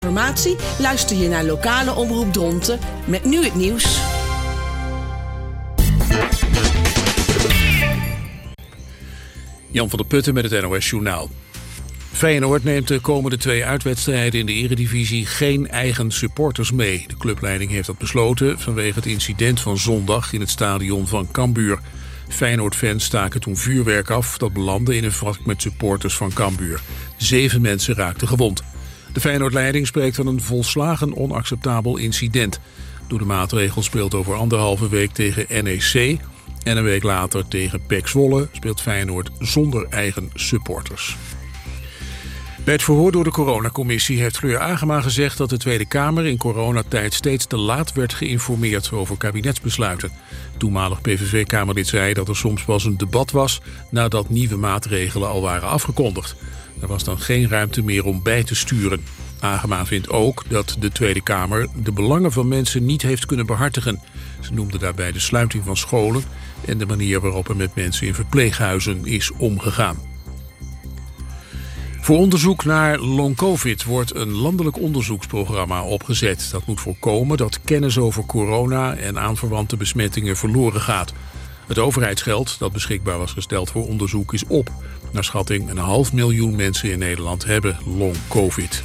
Informatie luister je naar lokale omroep Dronten met nu het nieuws. Jan van der Putten met het NOS Journaal. Feyenoord neemt de komende 2 uitwedstrijden in de Eredivisie geen eigen supporters mee. De clubleiding heeft dat besloten vanwege het incident van zondag in het stadion van Cambuur. Feyenoord-fans staken toen vuurwerk af dat belandde in een wrak met supporters van Cambuur. 7 mensen raakten gewond. De Feyenoord-leiding spreekt van een volslagen onacceptabel incident. Door de maatregel speelt over 1,5 week tegen NEC... en een week later tegen PEC Zwolle speelt Feyenoord zonder eigen supporters. Bij het verhoor door de coronacommissie heeft Fleur Agema gezegd dat de Tweede Kamer in coronatijd steeds te laat werd geïnformeerd over kabinetsbesluiten. Toenmalig PVV-kamerlid zei dat er soms pas een debat was nadat nieuwe maatregelen al waren afgekondigd. Er was dan geen ruimte meer om bij te sturen. Agema vindt ook dat de Tweede Kamer de belangen van mensen niet heeft kunnen behartigen. Ze noemde daarbij de sluiting van scholen en de manier waarop er met mensen in verpleeghuizen is omgegaan. Voor onderzoek naar long-covid wordt een landelijk onderzoeksprogramma opgezet. Dat moet voorkomen dat kennis over corona en aanverwante besmettingen verloren gaat. Het overheidsgeld dat beschikbaar was gesteld voor onderzoek is op. Naar schatting 500.000 mensen in Nederland hebben long-covid.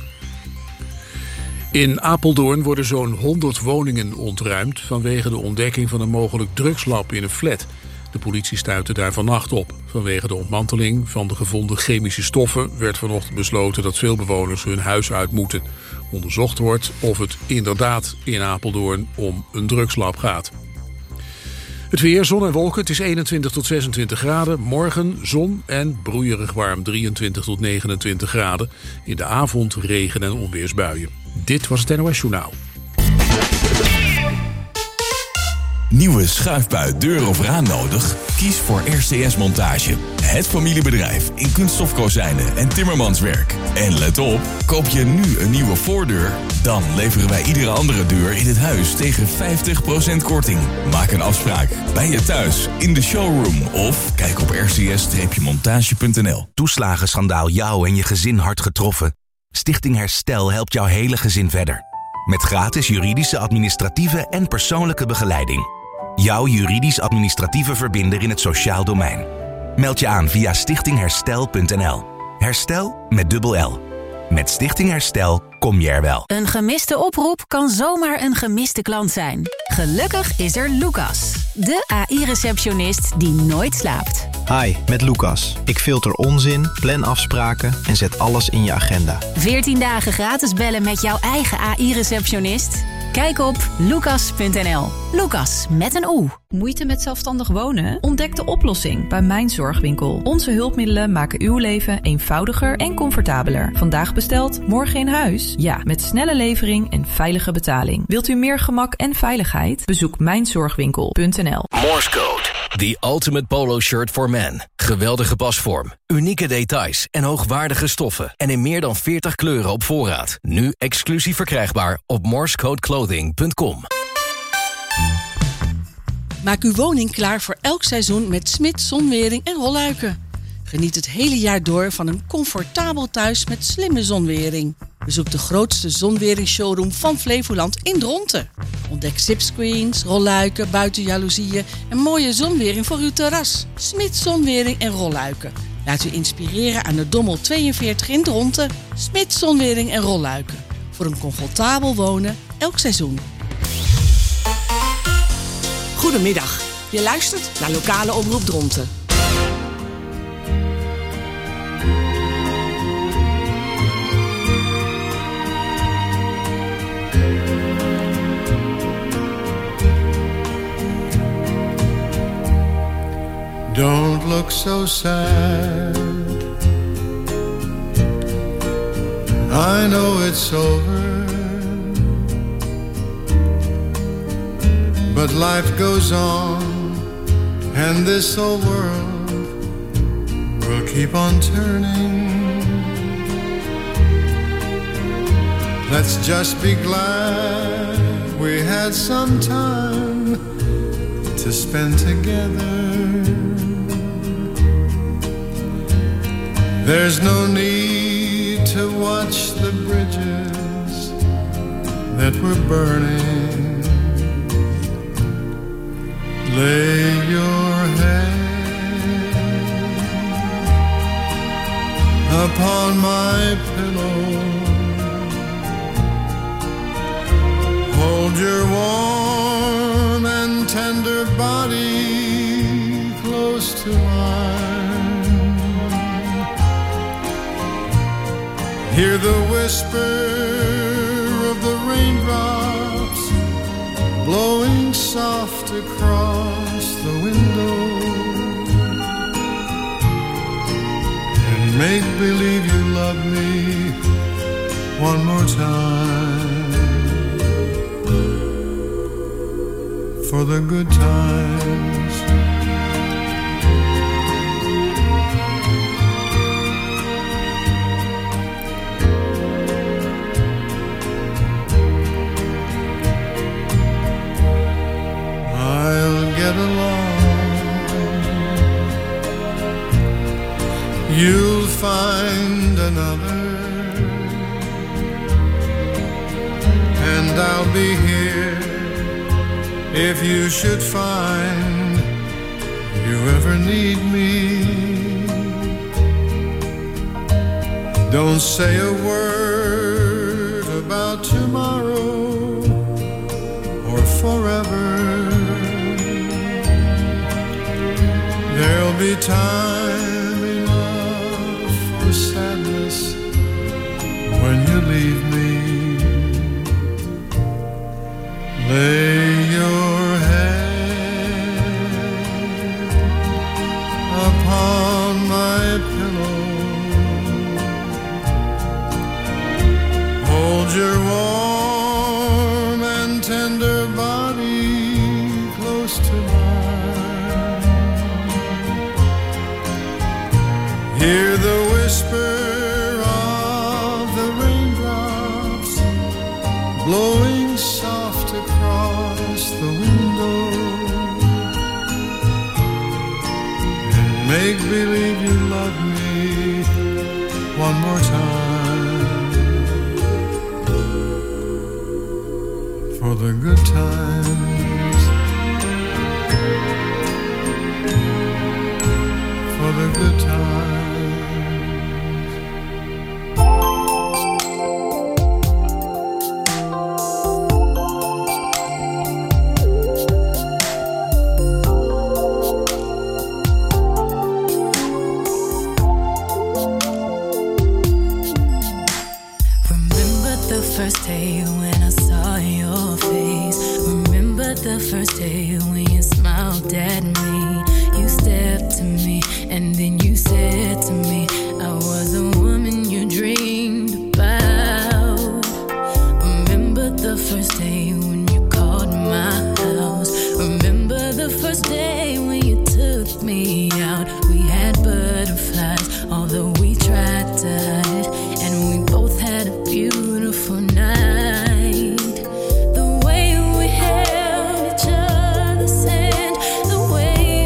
In Apeldoorn worden zo'n 100 woningen ontruimd vanwege de ontdekking van een mogelijk drugslab in een flat. De politie stuitte daar vannacht op. Vanwege de ontmanteling van de gevonden chemische stoffen werd vanochtend besloten dat veel bewoners hun huis uit moeten. Onderzocht wordt of het inderdaad in Apeldoorn om een drugslab gaat. Het weer, zon en wolken, het is 21 tot 26 graden. Morgen zon en broeierig warm 23 tot 29 graden. In de avond regen- en onweersbuien. Dit was het NOS Journaal. Nieuwe schuifbui, deur of raam nodig? Kies voor RCS Montage. Het familiebedrijf in kunststofkozijnen en timmermanswerk. En let op, koop je nu een nieuwe voordeur, dan leveren wij iedere andere deur in het huis tegen 50% korting. Maak een afspraak bij je thuis, in de showroom of kijk op rcs-montage.nl. Toeslagenschandaal jou en je gezin hard getroffen? Stichting Herstel helpt jouw hele gezin verder. Met gratis juridische, administratieve en persoonlijke begeleiding. Jouw juridisch-administratieve verbinder in het sociaal domein. Meld je aan via stichtingherstel.nl. Herstel met dubbel L. Met Stichting Herstel kom je er wel. Een gemiste oproep kan zomaar een gemiste klant zijn. Gelukkig is er Lucas, de AI-receptionist die nooit slaapt. Hi, met Lucas. Ik filter onzin, plan afspraken en zet alles in je agenda. 14 dagen gratis bellen met jouw eigen AI-receptionist? Kijk op lucas.nl. Lucas met een O. Moeite met zelfstandig wonen? Ontdek de oplossing bij Mijn Zorgwinkel. Onze hulpmiddelen maken uw leven eenvoudiger en comfortabeler. Vandaag besteld, morgen in huis? Ja, met snelle levering en veilige betaling. Wilt u meer gemak en veiligheid? Bezoek mijnzorgwinkel.nl. Morse Code. The ultimate polo shirt for men. Geweldige pasvorm, unieke details en hoogwaardige stoffen. En in meer dan 40 kleuren op voorraad. Nu exclusief verkrijgbaar op morsecodeclothing.com. Maak uw woning klaar voor elk seizoen met Smits Zonwering en Rolluiken. Geniet het hele jaar door van een comfortabel thuis met slimme zonwering. Bezoek de grootste zonwering-showroom van Flevoland in Dronten. Ontdek zipscreens, rolluiken, buitenjaloezieën en mooie zonwering voor uw terras. Smits Zonwering en Rolluiken. Laat u inspireren aan de Dommel 42 in Dronten. Smits Zonwering en Rolluiken. Voor een comfortabel wonen elk seizoen. Goedemiddag. Je luistert naar lokale omroep Dronten. Don't look so sad. I know it's over, but life goes on, and this old world will keep on turning. Let's just be glad we had some time to spend together. There's no need to watch the bridges that were burning. Lay your head upon my pillow. Hold your warm and tender body close to mine. Hear the whisper of the raindrops blowing soft across the window, and make believe you love me one more time, for the good times. I'll get along. You'll find another, and I'll be here if you should find you ever need me. Don't say a word about tomorrow or forever. There'll be time enough for sadness when you leave me. Lay your head upon my pillow. Hold your warm and tender body close to mine. Hear the whisper of the raindrops blowing soft across the window, and make believe you love me one more time, for the good times, for the good times. The first day when you smiled at me, you stepped to me and then you said to me, I was the woman you dreamed about. Remember the first day when you called my house. Remember the first day when you took me out. We had butterflies, although we tried to hide, and we both had a beautiful night. The way we held each other's hand, the way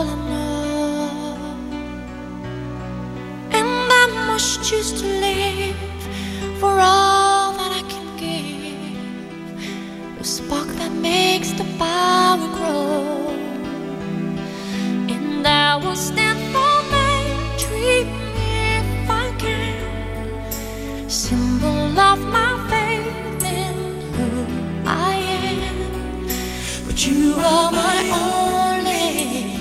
must choose to live for all that I can give, the spark that makes the power grow. And I will stand for my dream if I can, symbol of my faith in who I am. But you are my only,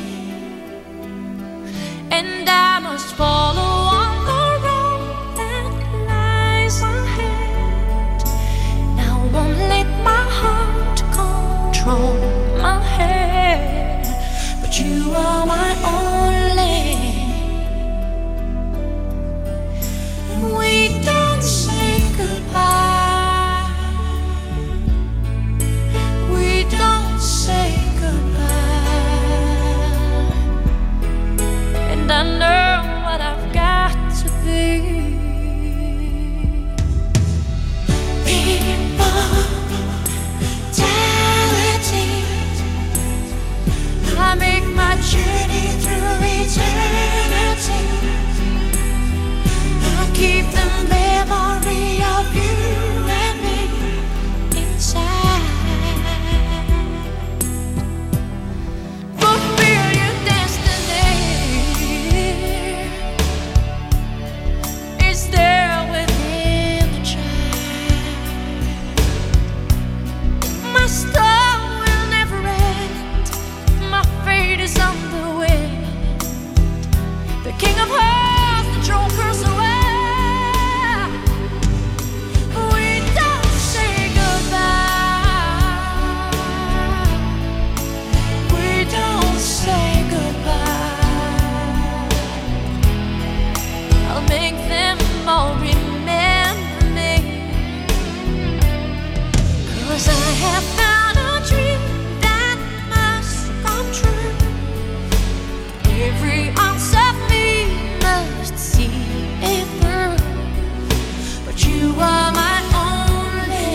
and I must follow on the road that lies ahead. Now won't let my heart control my head, but you are my only. And we don't say goodbye, we don't say goodbye. And I know what I've got to be. Immortality, I make my journey through eternity. I keep the memory of you and me inside. Fulfill your destiny is there within the child. My star will never end, my fate is on the wind. The king of hearts, the joker's away. We don't say goodbye, we don't say goodbye. I'll make them all remember me, 'cause I have found a dream that must come true. Every ounce of me must see it through. But you are my only.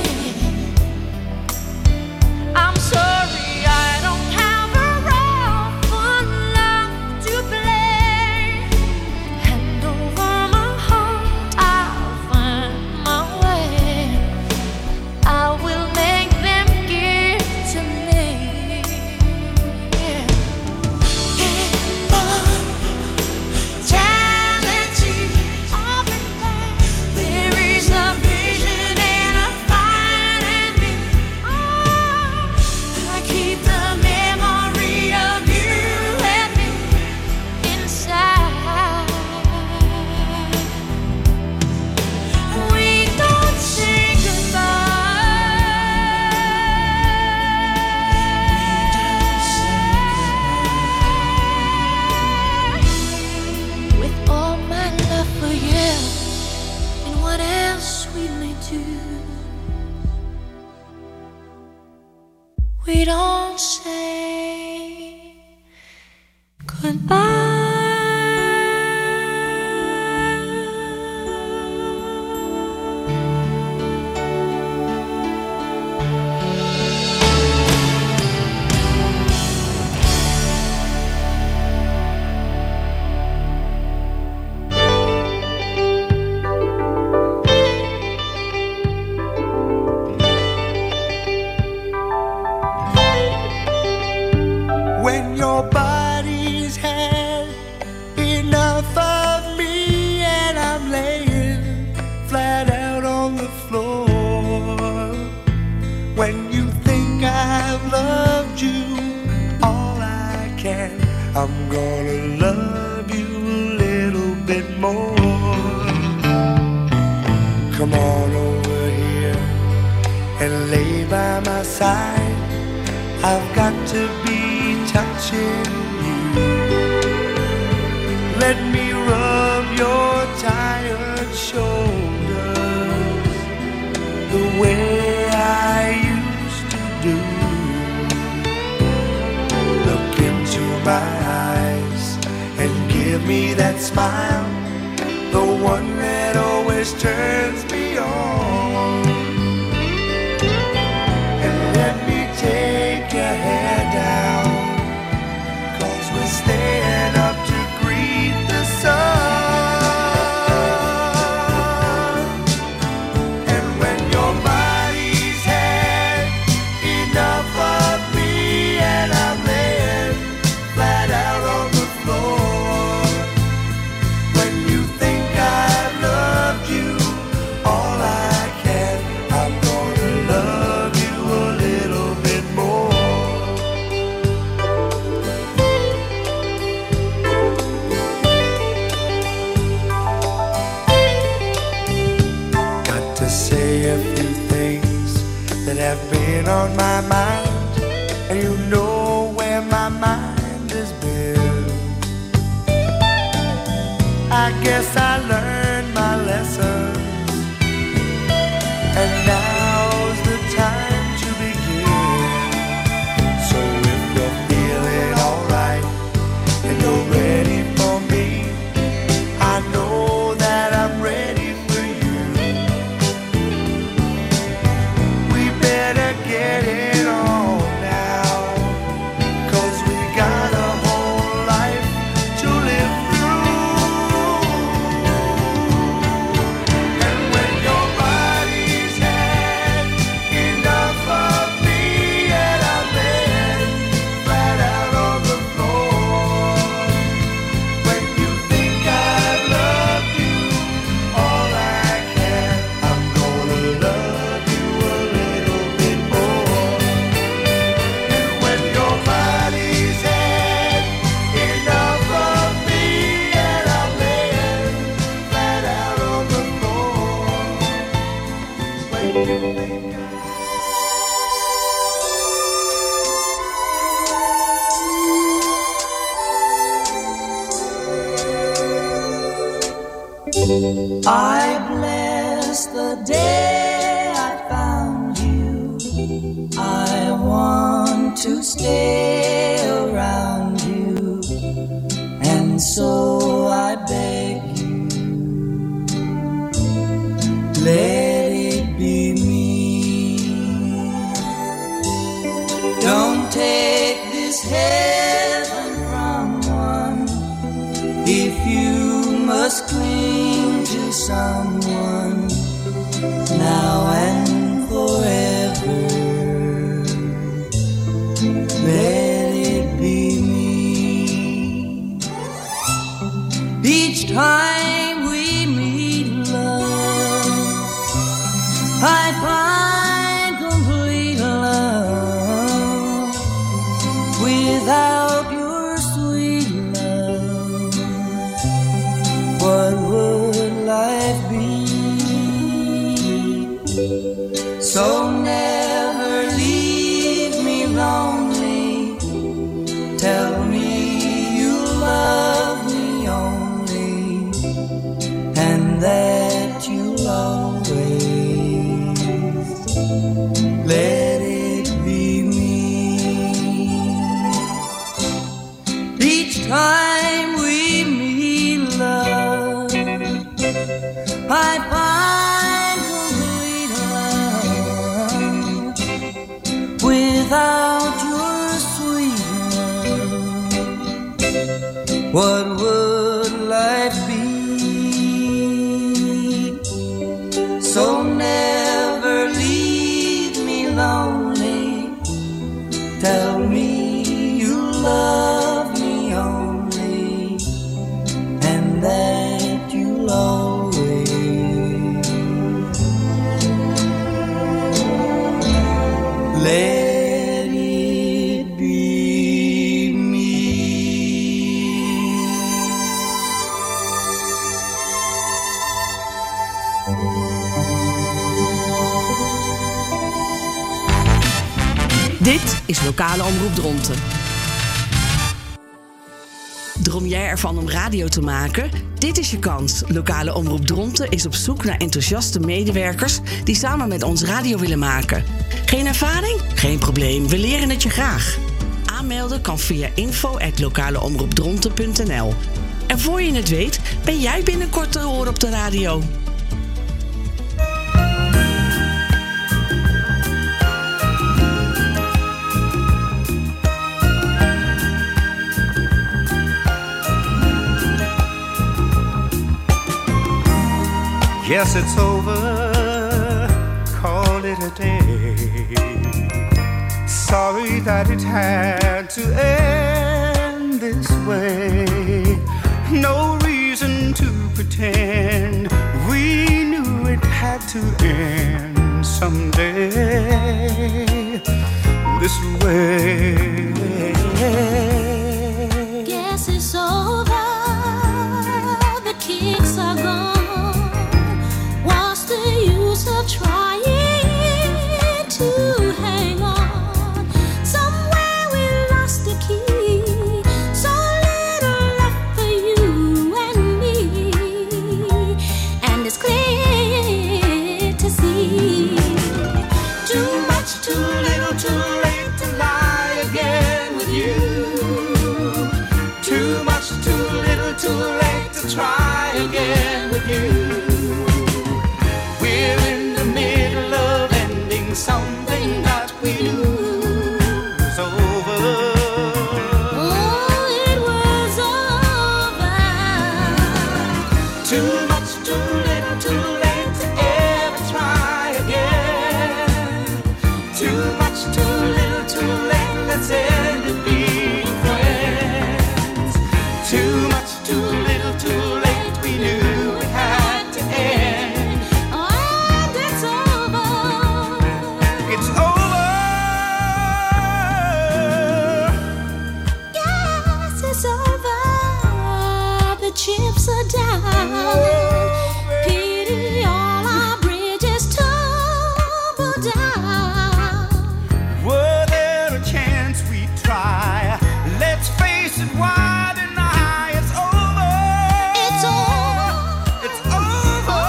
I'm sorry I don't have a role for love to play. Hand over my heart, I'll find my way. I will make them give to me. Immortality, there is a vision and a fire in me. I keep the memory of you and me inside. We don't say goodbye. With all my love for you and what else we may do, we don't say goodbye. When your body's had enough of me and I'm laying flat out on the floor. When you think I've loved you all I can, I'm gonna love you a little bit more. Come on over here and lay by my side. I've got to be touching you. Let me rub your tired shoulders the way I used to do. Look into my eyes and give me that smile, the one that always turns me on. And let me take your hair down, 'cause we're staying up to greet the sun. say a few things that have been on my mind, and you know where my mind has been. I guess I learned my lessons, and now's the time to begin. So if you're feeling alright and you're ready for me, I know that I'm ready for you. We better get it on now, 'cause we got a whole life to live through. And when your body's had enough of me and I'm laying flat out on the floor, when you think I've loved you all I can, I'm gonna love you a little bit more. And when your body's had enough of me and I'm laying flat out on the floor, when you think I bless the day I found you. I want to stay around you, and so I beg you, let it be me. Don't take this heaven from one if you must cling to someone now and forever. Let it be me. Each time we meet, love, I find complete love. Without your sweet love, what would life be? So never leave me lonely. Tell me you love me only, and that you'll always let it be me. Each time we meet, love, I find complete love. Without your sweet love, what would life be? So never leave me lonely. Tell me you love me only, and that you'll always let it be me. Dit is Lokale Omroep Dronten. Droom jij ervan om radio te maken? Dit is je kans. Lokale Omroep Dronten is op zoek naar enthousiaste medewerkers die samen met ons radio willen maken. Geen ervaring? Geen probleem, we leren het je graag. Aanmelden kan via info@lokaleomroepdronten.nl. En voor je het weet, ben jij binnenkort te horen op de radio. Yes, it's over, call it a day. Sorry that it had to end this way. No reason to pretend we knew it had to end someday this way. Guess it's over, the kicks are gone. What's the use of wait to see. Too much, too little, too late to lie again with you. Too much, too little, too late to try again with you. We're in the middle of ending something that we knew was over. Oh, it was over. Too much, too little, too late to ever try again. Too much, too little, too late, let's end it being friends. Too much, too little, too late, we knew it had to end. And it's over. It's over. Yes, it's over. The chips are down. Pity all our bridges tumble down. Were there a chance we'd try? Let's face it, wide and high, it's over. It's over. It's over.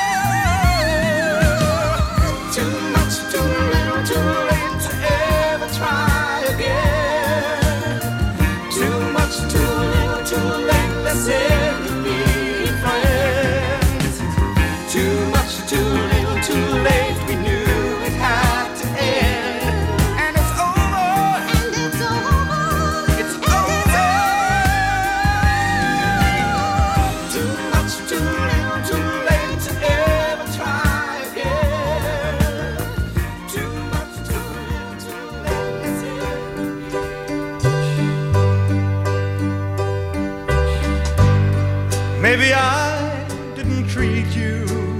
Too much, too little, too late to ever try again. Too much, too little, too late, let's end it being friends. Too much, too little, too late, we knew it had to end. And it's over. And it's over. It's over. Too much, too little, too late to ever try again. Too much, too little, too late, let's end. Maybe I didn't treat you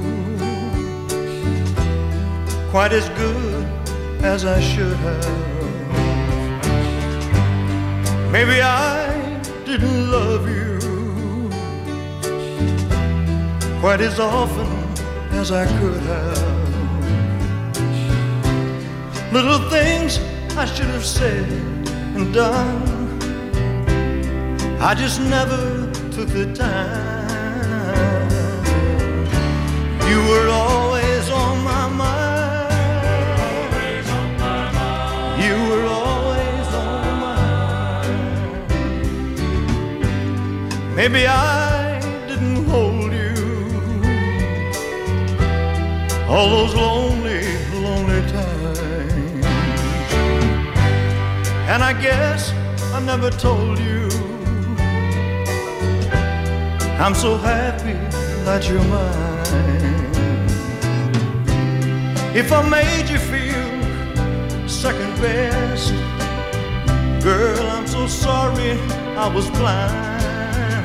quite as good as I should have. Maybe I didn't love you quite as often as I could have. Little things I should have said and done, I just never took the time. You were always on my mind. You were always on my mind. Maybe I didn't hold you all those lonely, lonely times. And I guess I never told you I'm so happy that you're mine. If I made you feel second best, girl, I'm so sorry I was blind.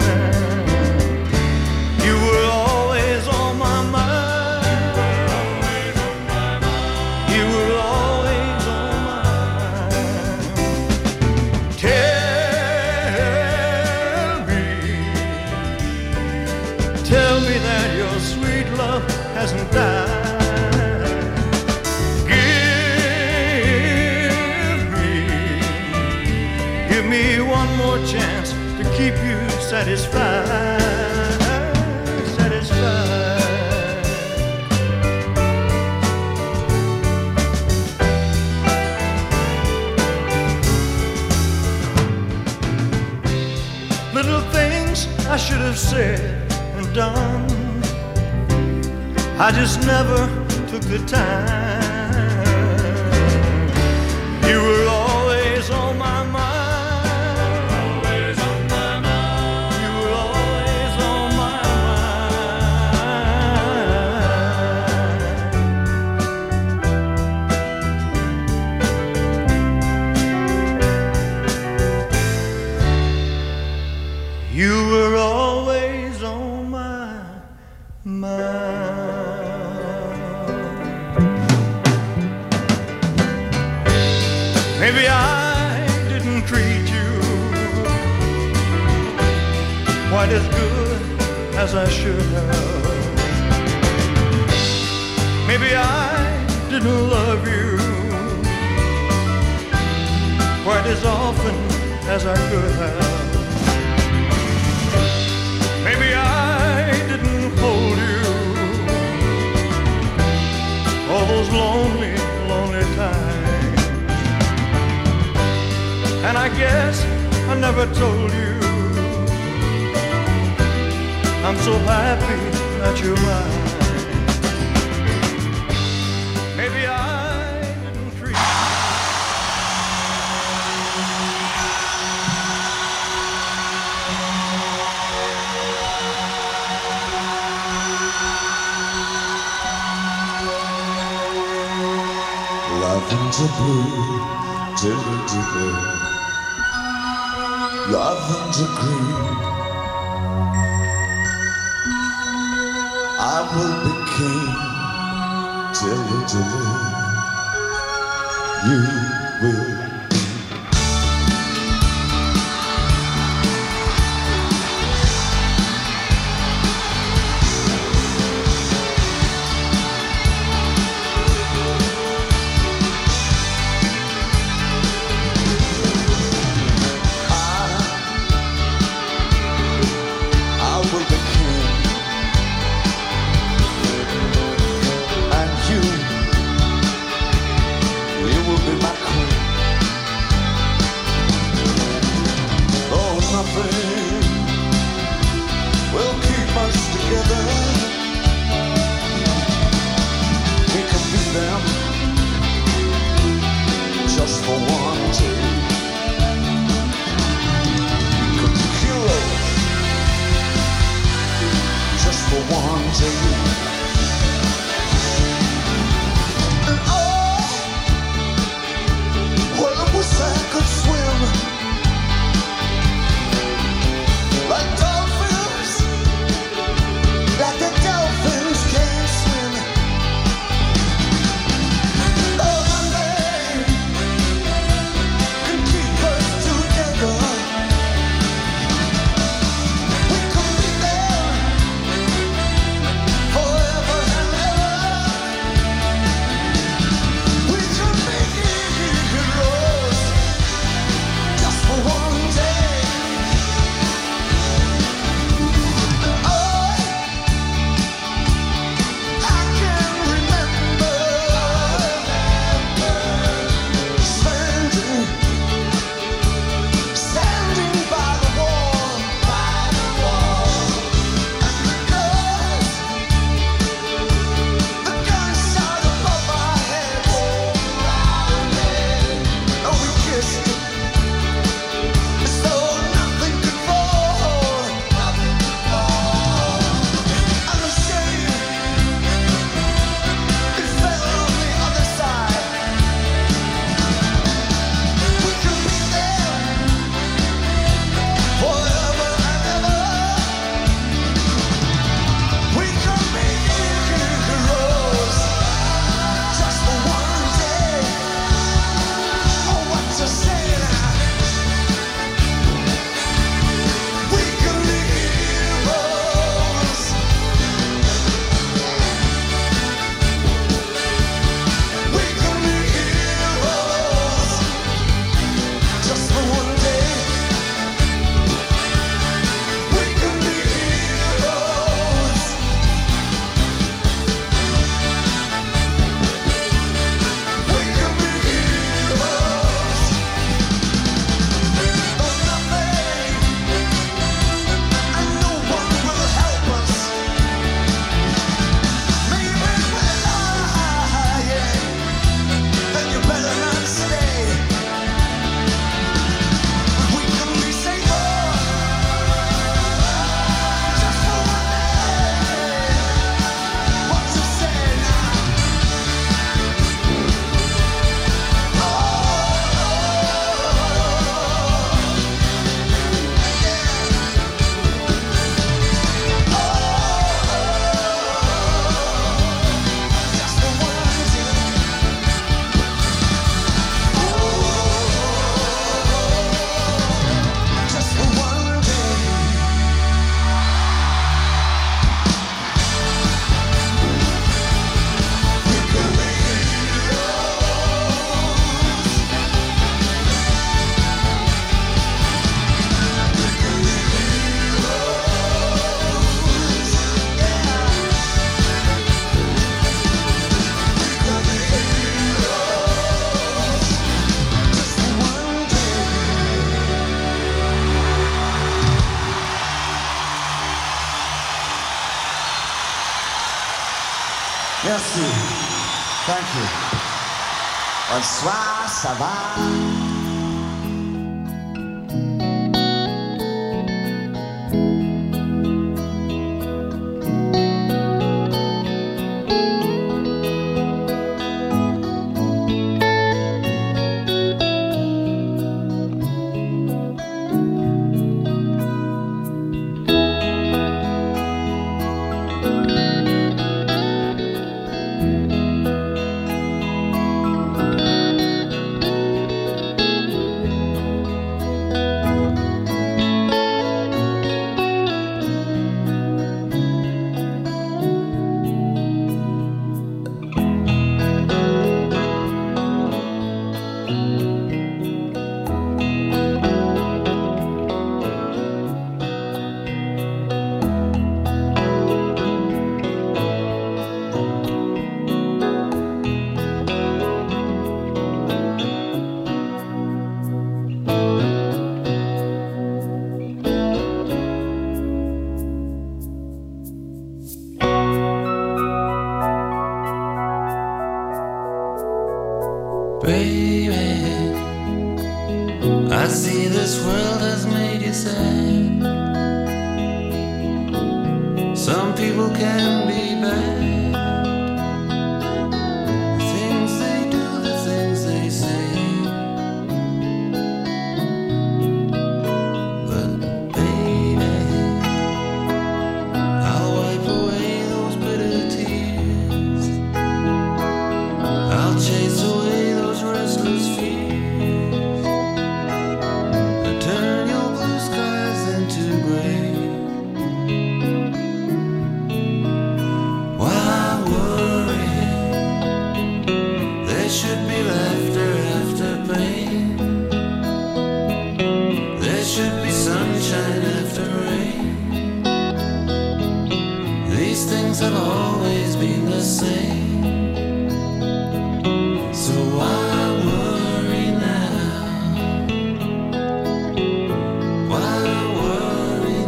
You were always on my mind. You were always on my mind. Tell me that your sweet love hasn't died. Give me one more chance to keep you satisfied, satisfied. Little things I should have said and done, I just never took the time. You were always on my mind. Always on my mind. You were always on my mind. You were always on my mind. Maybe I didn't treat you quite as good as I should have. Maybe I didn't love you quite as often as I could have. Maybe I didn't hold you lonely, lonely times. And I guess I never told you I'm so happy that you're mine. Maybe I didn't treat Lavender blue, dilly blue, lavender green. I will be king, dilly dilly. You will. Merci. Thank you. Bonsoir, ça va? Baby, I see this world has made you sad. Some people can be bad. The things they do, the things they say. But baby, I'll wipe away those bitter tears. I'll chase away those restless fears. I turn your blue skies into gray. Why worry? There should be laughter after pain. There should be sunshine after rain. These things have always been the same. So why worry now? Why worry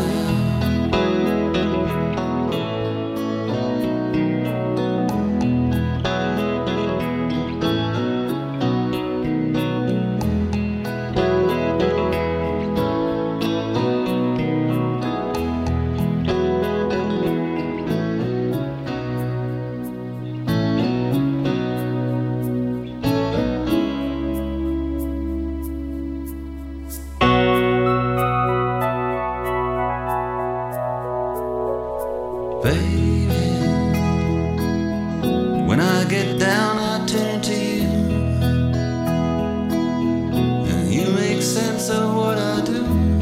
baby, when I get down I turn to you, and you make sense of what I do.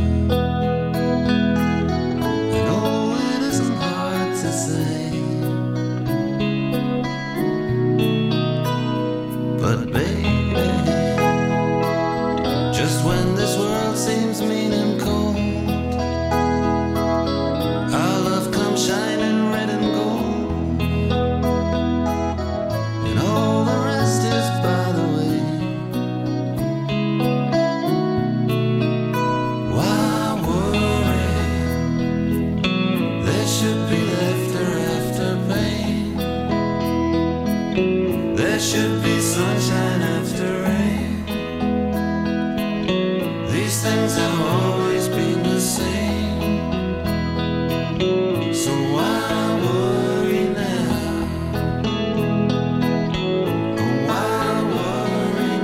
And oh, it isn't hard to say, but baby, just when this world seems mean and cold, our love comes shining red and gold, and all the rest is by the way. Why worry? There should be laughter after pain. There should be sunshine after rain. These things have always been the same. So why worry now? Oh, why worry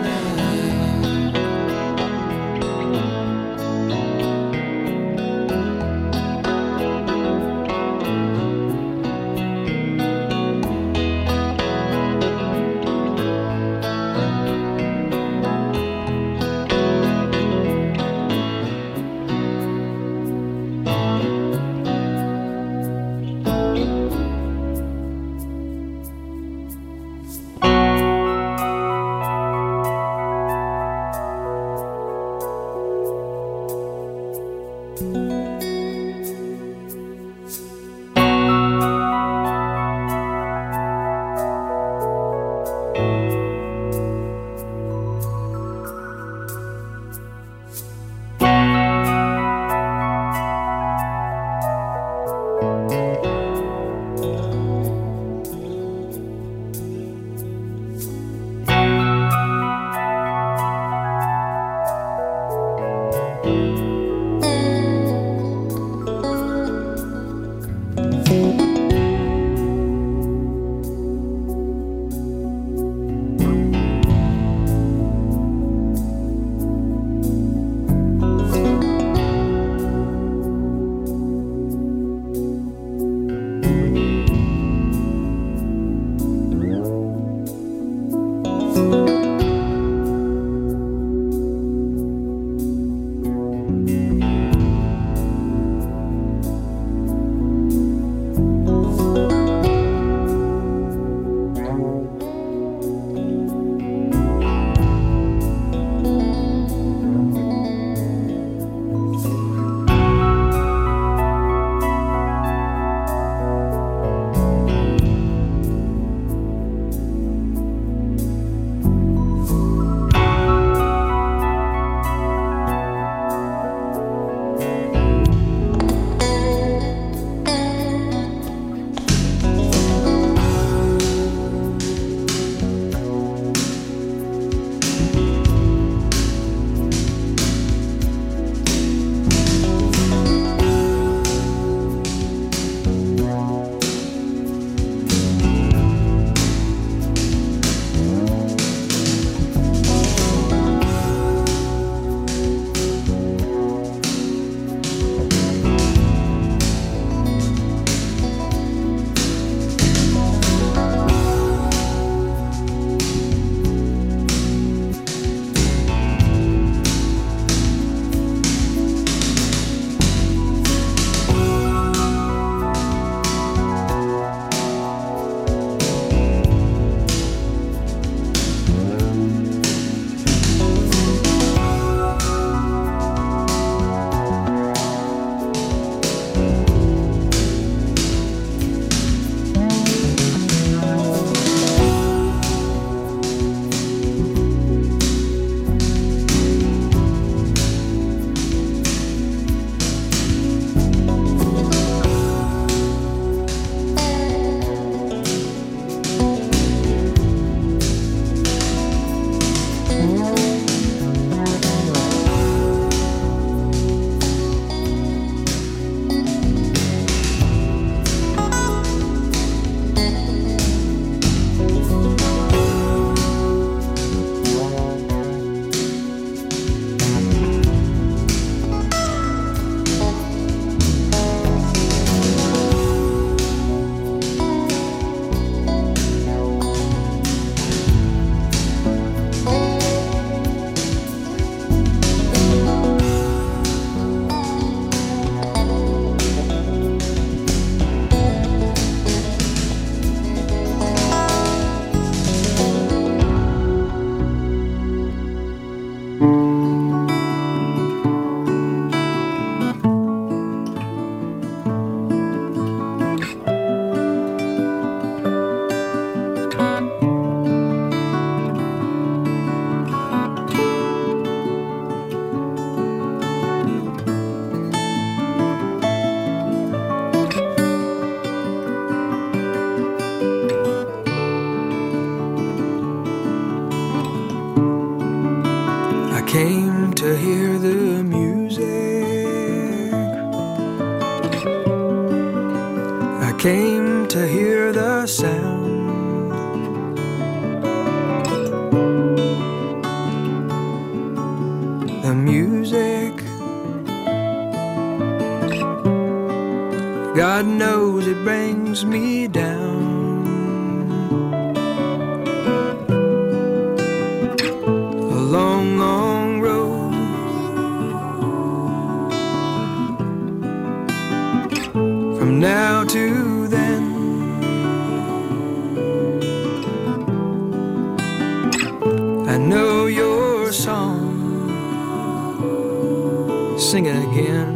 came to hear the music. I came to hear the sound. The music. God knows it brings me down. A long, long road. From now to then. I know your song. Sing it again.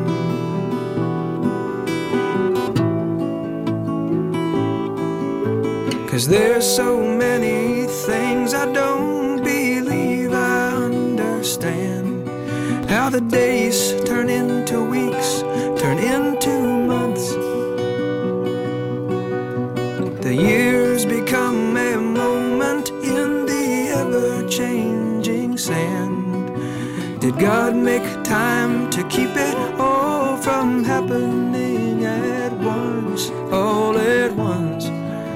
Cause there's so many things I don't believe I understand. How the days turn into weeks, turn into months. The years become a moment in the ever-changing sand. Did God make time to keep it all from happening at once, all at once?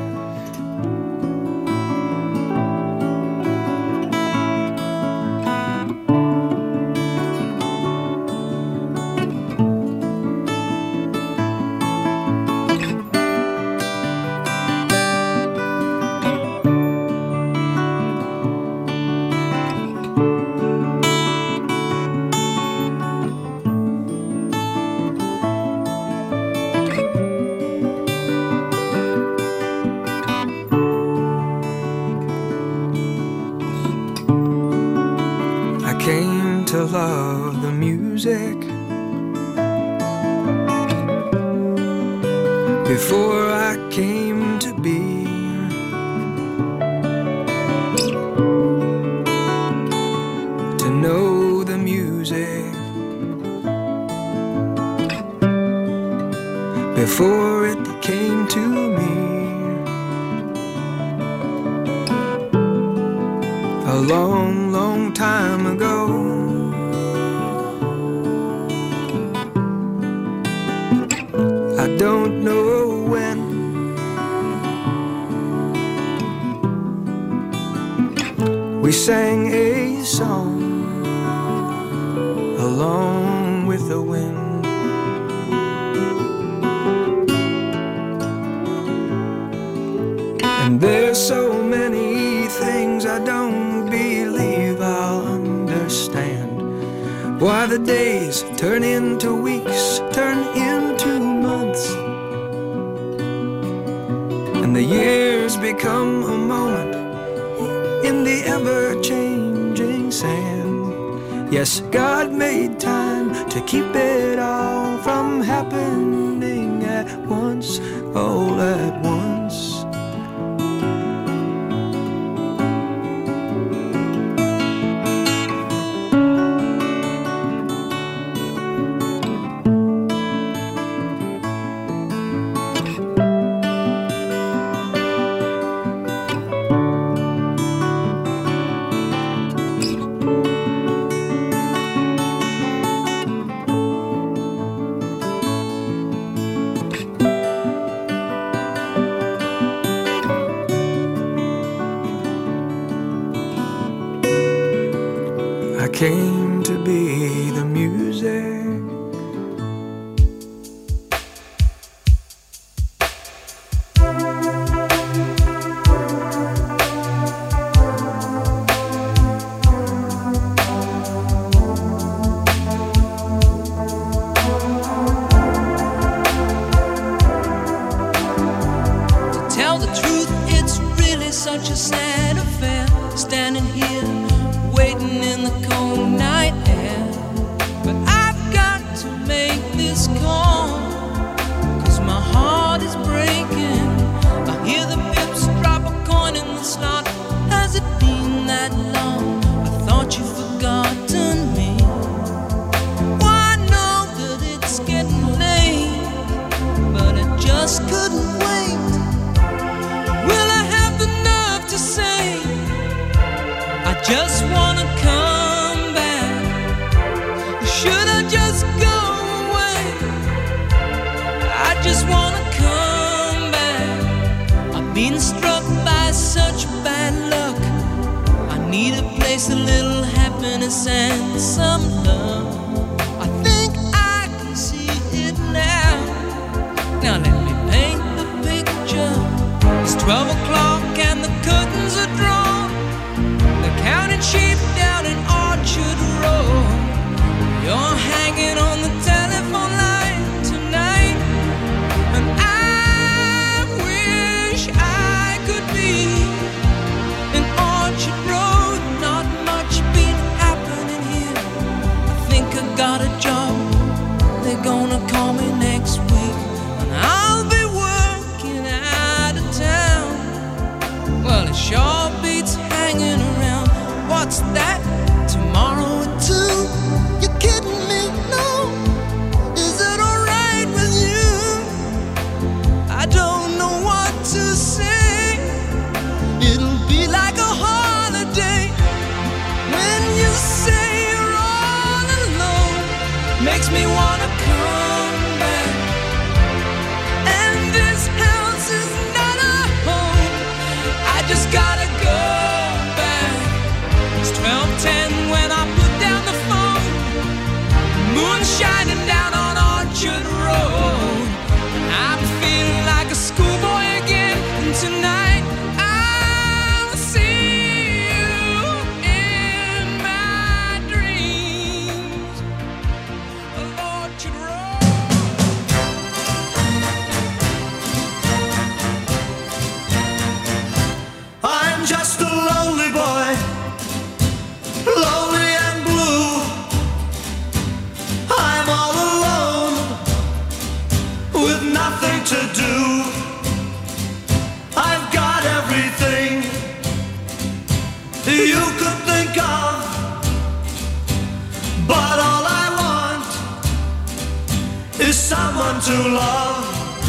Love the music before I came to be. To know the music before it came to me. A long, long time ago. I don't know when. We sang a song along with the wind. And there's so many things I don't believe I'll understand. Why the days turn into weeks, turn into months, and the years become a moment in the ever-changing sand. Yes, God made time to keep it all from happening at once, all at once. Came to be the music. To tell the truth, it's really such a sad affair, standing here waiting in the cold night air. But I've got to make this call, 'cause my heart is breaking. I hear the pips drop a coin in the slot. Has it been that long? I thought you'd forgotten me. Well, I know that it's getting late, but I just couldn't wait. Will I have the nerve to say I just wanna come back? been struck by such bad luck. I need a place, a little happiness and some love. I think I can see it now. Now let me paint the picture. It's 12 o'clock and the curtains are drawn. They're counting sheep down in Orchard Road. You're hanging on the telephone line tonight, and I wish I could be in Orchard Road. Not much been happening here. I think I got a job. They're gonna call me next week, and I'll be working out of town. Well, it sure beats hanging around. What's that? Tomorrow at 2? You kidding me? No. Is it alright with you? I don't know what to say. It'll be like a holiday when you say you're all alone. Makes me wanna come back. And this house is not a home. I just gotta go back. It's 12:10 when I put down the phone. Moon shining down on Orchard Road. I'm feeling like a schoolboy again. And tonight I'll see you in my dreams of Orchard Road. I'm just a lonely boy, lonely and blue. I'm all alone with nothing to do. I've got everything you could think of, but all I want is someone to love.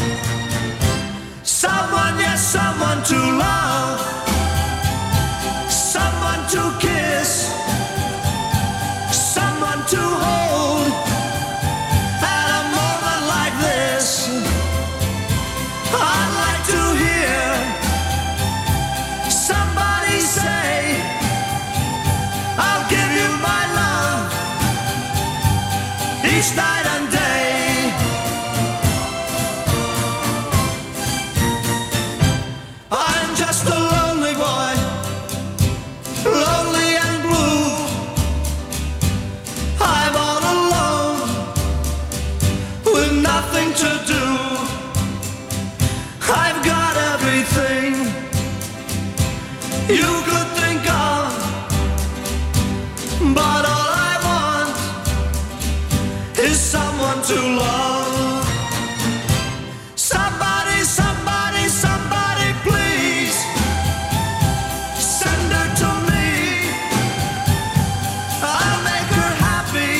Someone, yes, someone to love. Someone to kiss, someone to hold. At a moment like this, I'd like to hear somebody say, I'll give you my love each night and day. I'm just a lonely boy, lonely and blue. I'm all alone with nothing to do. I've got everything you could think of, but all I want is someone to love. Somebody, somebody, somebody, please send her to me. I'll make her happy.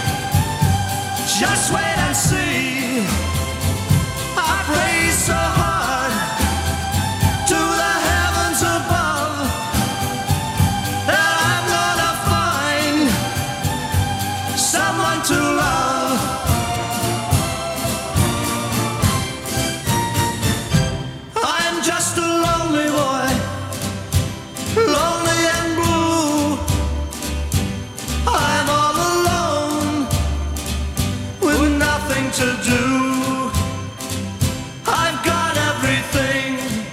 Just wait and see. I pray so hard to the heavens above that I'm gonna find someone to love. I'm just a lonely boy, lonely and blue. I'm all alone with nothing to do. I've got everything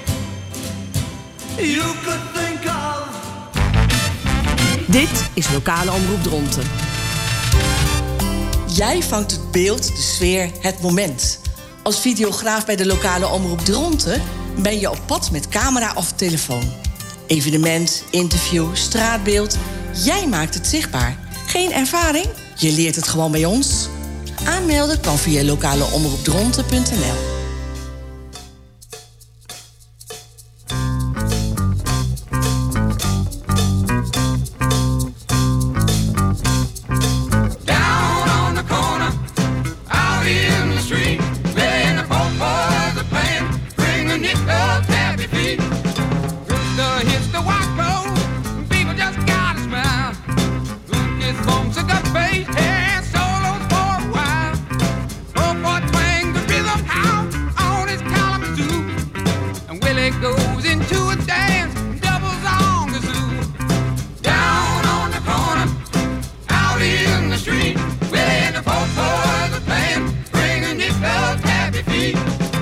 you could think of. Dit is Lokale Omroep Dronten. Jij vangt het beeld, de sfeer, het moment. Als videograaf bij de Lokale Omroep Dronten ben je op pad met camera of telefoon. Evenement, interview, straatbeeld. Jij maakt het zichtbaar. Geen ervaring? Je leert het gewoon bij ons. Aanmelden kan via lokaleomroepdronten.nl. Down on the corner, out in the street, playing the po-po's are playing, bring a nickel happy feet. Rooster hits the white road, people just gotta smile. Look at folks that got face and solos for a while. Oh boy, twang the rhythm out. it goes into a dance, doubles on the zoo. Down on the corner, out in the street, Willie and the folk boys are playing, bringing nickel tappy feet.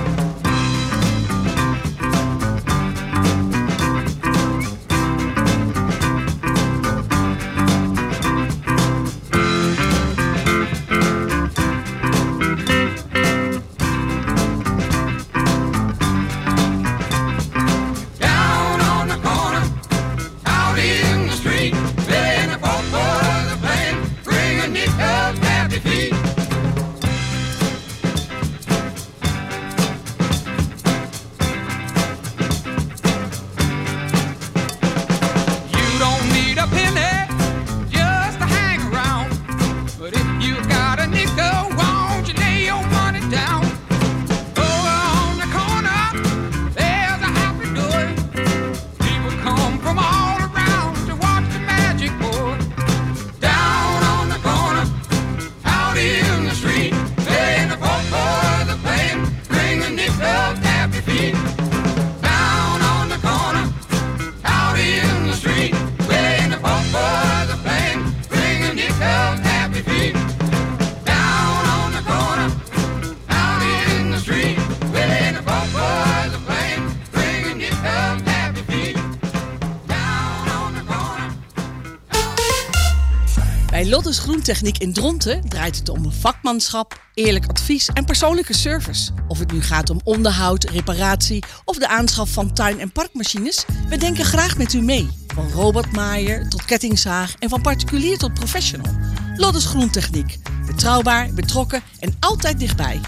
Bij Lotte's Groentechniek in Dronten draait het om vakmanschap, eerlijk advies en persoonlijke service. Of het nu gaat om onderhoud, reparatie of de aanschaf van tuin- en parkmachines, we denken graag met u mee. Van robotmaaier tot kettingzaag en van particulier tot professional. Lotte's Groentechniek. Betrouwbaar, betrokken en altijd dichtbij.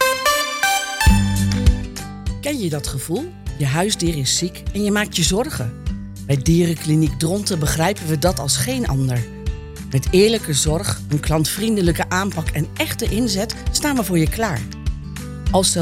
Ken je dat gevoel? Je huisdier is ziek en je maakt je zorgen. Bij Dierenkliniek Dronten begrijpen we dat als geen ander. Met eerlijke zorg, een klantvriendelijke aanpak en echte inzet staan we voor je klaar. Als